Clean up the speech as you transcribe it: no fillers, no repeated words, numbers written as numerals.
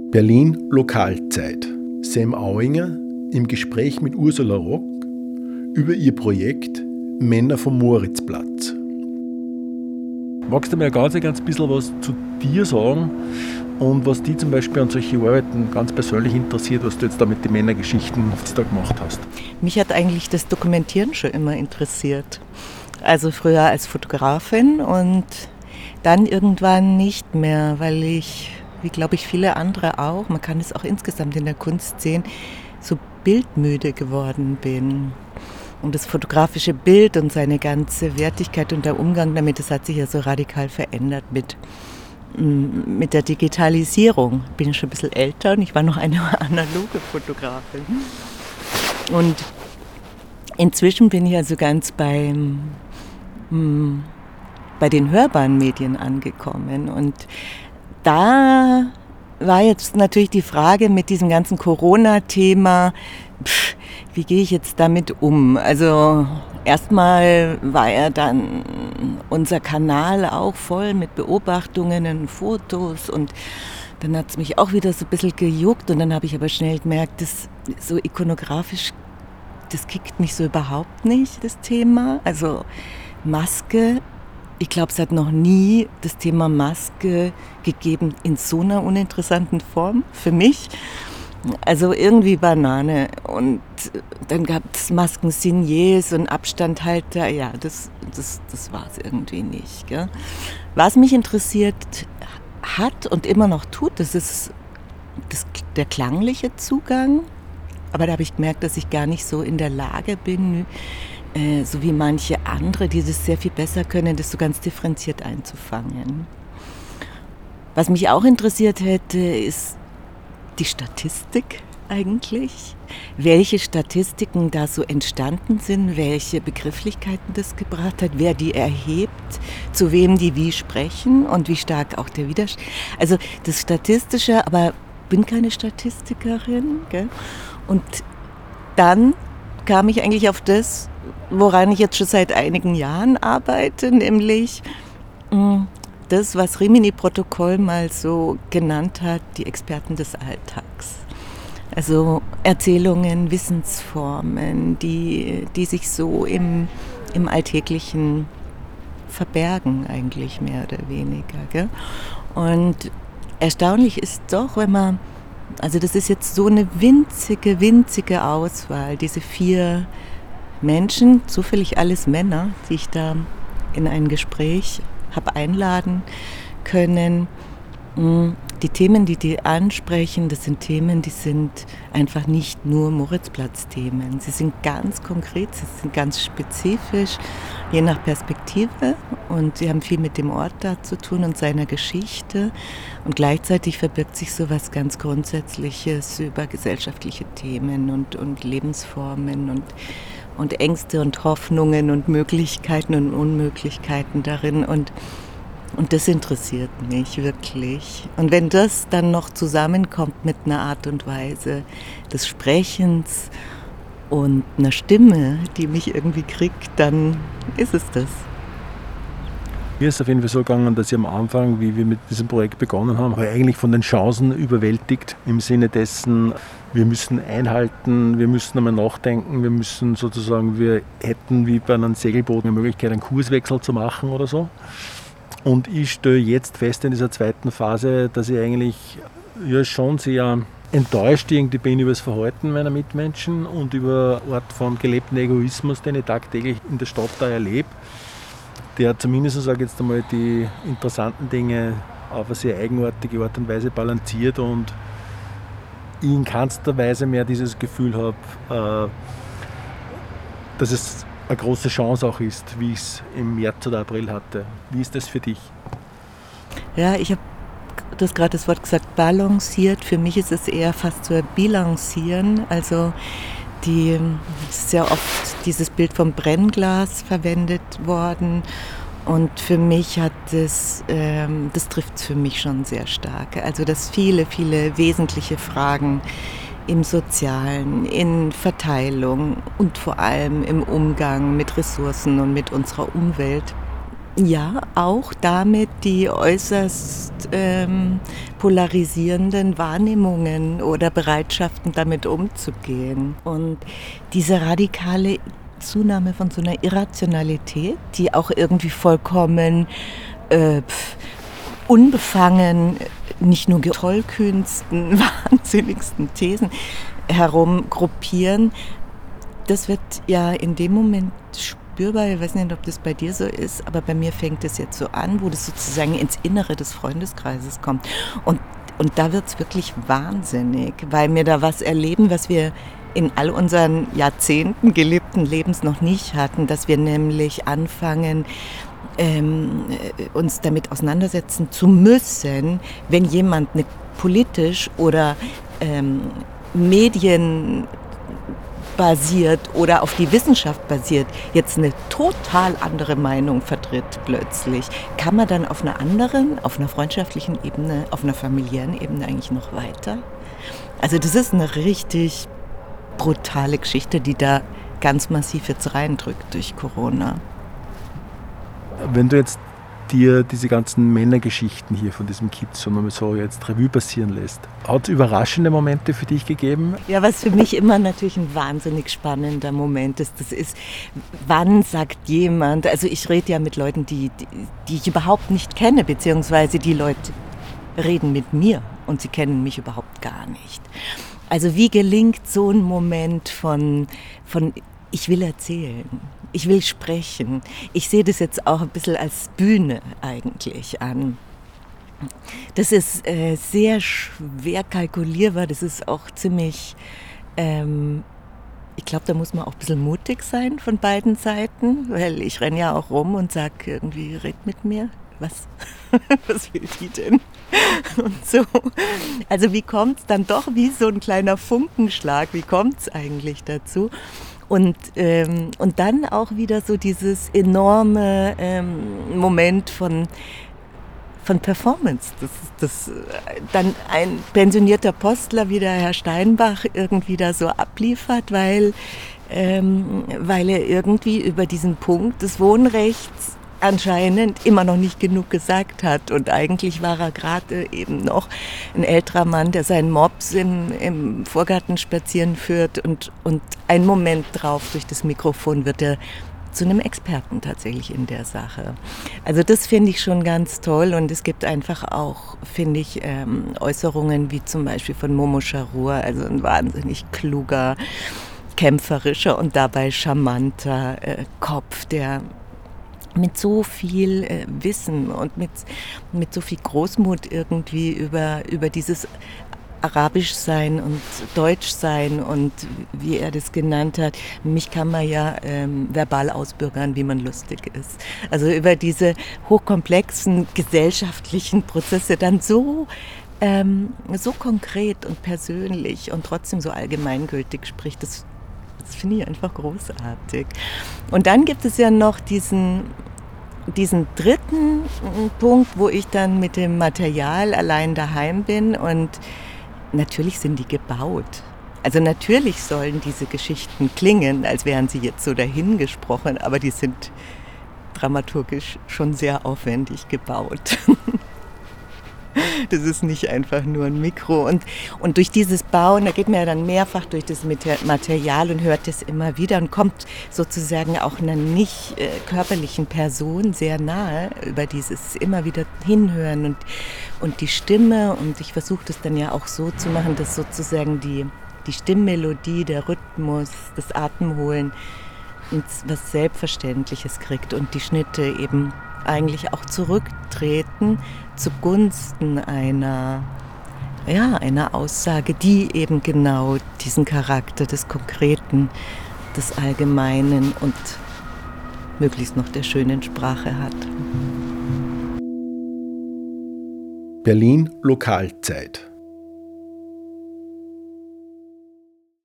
Berlin Lokalzeit. Sam Auinger im Gespräch mit Ursula Rock über ihr Projekt Männer vom Moritzplatz. Magst du mir ganz bisschen was zu dir sagen und was dich zum Beispiel an solche Arbeiten ganz persönlich interessiert, was du jetzt da mit den Männergeschichten da gemacht hast? Mich hat eigentlich das Dokumentieren schon immer interessiert. Also früher als Fotografin und dann irgendwann nicht mehr, weil ich, wie glaube ich viele andere auch, man kann es auch insgesamt in der Kunst sehen, so bildmüde geworden bin. Und das fotografische Bild und seine ganze Wertigkeit und der Umgang damit, das hat sich ja so radikal verändert mit der Digitalisierung. Ich bin schon ein bisschen älter und ich war noch eine analoge Fotografin. Und inzwischen bin ich also ganz bei den hörbaren Medien angekommen. Und da war jetzt natürlich die Frage mit diesem ganzen Corona-Thema, wie gehe ich jetzt damit um? Also erstmal war ja dann unser Kanal auch voll mit Beobachtungen und Fotos und dann hat es mich auch wieder so ein bisschen gejuckt und dann habe ich aber schnell gemerkt, das so ikonografisch, das kickt mich so überhaupt nicht, das Thema. Also Maske, ich glaube, es hat noch nie das Thema Maske gegeben in so einer uninteressanten Form für mich. Also irgendwie Banane. Und dann gab es Masken-Signiers und Abstandhalter. Ja, das war es irgendwie nicht. Gell? Was mich interessiert hat und immer noch tut, das ist der klangliche Zugang. Aber da habe ich gemerkt, dass ich gar nicht so in der Lage bin, so wie manche andere, die das sehr viel besser können, das so ganz differenziert einzufangen. Was mich auch interessiert hätte, ist die Statistik eigentlich. Welche Statistiken da so entstanden sind, welche Begrifflichkeiten das gebracht hat, wer die erhebt, zu wem die wie sprechen und wie stark auch der Widerstand. Also das Statistische, aber ich bin keine Statistikerin. Gell? Und dann kam ich eigentlich auf das, woran ich jetzt schon seit einigen Jahren arbeite, nämlich das, was Rimini-Protokoll mal so genannt hat, die Experten des Alltags. Also Erzählungen, Wissensformen, die sich so im Alltäglichen verbergen eigentlich mehr oder weniger. Gell? Und erstaunlich ist doch, wenn man, also das ist jetzt so eine winzige Auswahl, diese 4 Menschen, zufällig alles Männer, die ich da in ein Gespräch habe einladen können. Die Themen, die ansprechen, das sind Themen, die sind einfach nicht nur Moritzplatz-Themen. Sie sind ganz konkret, sie sind ganz spezifisch, je nach Perspektive. Und sie haben viel mit dem Ort da zu tun und seiner Geschichte. Und gleichzeitig verbirgt sich so was ganz Grundsätzliches über gesellschaftliche Themen und Lebensformen und Ängste und Hoffnungen und Möglichkeiten und Unmöglichkeiten darin. Und das interessiert mich wirklich. Und wenn das dann noch zusammenkommt mit einer Art und Weise des Sprechens und einer Stimme, die mich irgendwie kriegt, dann ist es das. Mir ist auf jeden Fall so gegangen, dass ich am Anfang, wie wir mit diesem Projekt begonnen haben, war eigentlich von den Chancen überwältigt im Sinne dessen, wir müssen einhalten, wir müssen einmal nachdenken, wir müssen sozusagen, wir hätten wie bei einem Segelboot eine Möglichkeit, einen Kurswechsel zu machen oder so. Und ich stelle jetzt fest in dieser zweiten Phase, dass ich eigentlich ja schon sehr enttäuscht irgendwie bin über das Verhalten meiner Mitmenschen und über eine Art von gelebten Egoismus, den ich tagtäglich in der Stadt da erlebe, der zumindest, sage ich jetzt einmal, die interessanten Dinge auf eine sehr eigenartige Art und Weise balanciert und ich in keinster Weise mehr dieses Gefühl habe, dass es eine große Chance auch ist, wie ich es im März oder April hatte. Wie ist das für dich? Ja, du hast gerade das Wort gesagt, balanciert. Für mich ist es eher fast so ein Bilancieren. Also es ist ja oft dieses Bild vom Brennglas verwendet worden. Und für mich hat das trifft es für mich schon sehr stark. Also dass viele wesentliche Fragen im Sozialen, in Verteilung und vor allem im Umgang mit Ressourcen und mit unserer Umwelt Ja, auch damit die äußerst polarisierenden Wahrnehmungen oder Bereitschaften damit umzugehen. Und diese radikale Zunahme von so einer Irrationalität, die auch irgendwie vollkommen unbefangen, nicht nur tollkühnsten, wahnsinnigsten Thesen herumgruppieren, das wird ja in dem Moment spürbar. Ich weiß nicht, ob das bei dir so ist, aber bei mir fängt es jetzt so an, wo das sozusagen ins Innere des Freundeskreises kommt. Und da wird es wirklich wahnsinnig, weil wir da was erleben, was wir in all unseren Jahrzehnten gelebten Lebens noch nicht hatten, dass wir nämlich anfangen, uns damit auseinandersetzen zu müssen, wenn jemand eine politisch oder medienbasiert oder auf die Wissenschaft basiert, jetzt eine total andere Meinung vertritt plötzlich. Kann man dann auf einer anderen, auf einer freundschaftlichen Ebene, auf einer familiären Ebene eigentlich noch weiter? Also das ist eine richtig brutale Geschichte, die da ganz massiv jetzt reindrückt durch Corona. Wenn du jetzt dir diese ganzen Männergeschichten hier von diesem Kiez so jetzt Revue passieren lässt, hat es überraschende Momente für dich gegeben? Ja, was für mich immer natürlich ein wahnsinnig spannender Moment ist, das ist, wann sagt jemand, also ich rede ja mit Leuten, die ich überhaupt nicht kenne, beziehungsweise die Leute reden mit mir und sie kennen mich überhaupt gar nicht. Also wie gelingt so ein Moment von ich will erzählen, ich will sprechen. Ich sehe das jetzt auch ein bisschen als Bühne eigentlich an. Das ist sehr schwer kalkulierbar, das ist auch ziemlich, ich glaube, da muss man auch ein bisschen mutig sein von beiden Seiten, weil ich renne ja auch rum und sage irgendwie, red mit mir. Was will die denn? Und so. Also wie kommt es dann doch wie so ein kleiner Funkenschlag, wie kommt es eigentlich dazu? Und dann auch wieder so dieses enorme Moment von Performance. Das dann ein pensionierter Postler wie der Herr Steinbach irgendwie da so abliefert, weil er irgendwie über diesen Punkt des Wohnrechts anscheinend immer noch nicht genug gesagt hat. Und eigentlich war er gerade eben noch ein älterer Mann, der seinen Mops im Vorgarten spazieren führt und einen Moment drauf durch das Mikrofon wird er zu einem Experten tatsächlich in der Sache. Also das finde ich schon ganz toll und es gibt einfach auch, finde ich, Äußerungen wie zum Beispiel von Momo Scharur, also ein wahnsinnig kluger, kämpferischer und dabei charmanter Kopf, der mit so viel Wissen und mit so viel Großmut irgendwie über dieses Arabisch-Sein und Deutsch-Sein und wie er das genannt hat, mich kann man ja verbal ausbürgern, wie man lustig ist. Also über diese hochkomplexen gesellschaftlichen Prozesse dann so konkret und persönlich und trotzdem so allgemeingültig spricht, das finde ich einfach großartig. Und dann gibt es ja noch diesen dritten Punkt, wo ich dann mit dem Material allein daheim bin und natürlich sind die gebaut. Also natürlich sollen diese Geschichten klingen, als wären sie jetzt so dahingesprochen, aber die sind dramaturgisch schon sehr aufwendig gebaut. Das ist nicht einfach nur ein Mikro. Und durch dieses Bauen, da geht man ja dann mehrfach durch das Material und hört es immer wieder und kommt sozusagen auch einer nicht körperlichen Person sehr nahe über dieses immer wieder hinhören und die Stimme. Und ich versuche das dann ja auch so zu machen, dass sozusagen die Stimmmelodie, der Rhythmus, das Atemholen was Selbstverständliches kriegt und die Schnitte eben eigentlich auch zurücktreten zugunsten einer Aussage, die eben genau diesen Charakter des Konkreten, des Allgemeinen und möglichst noch der schönen Sprache hat. Berlin Lokalzeit.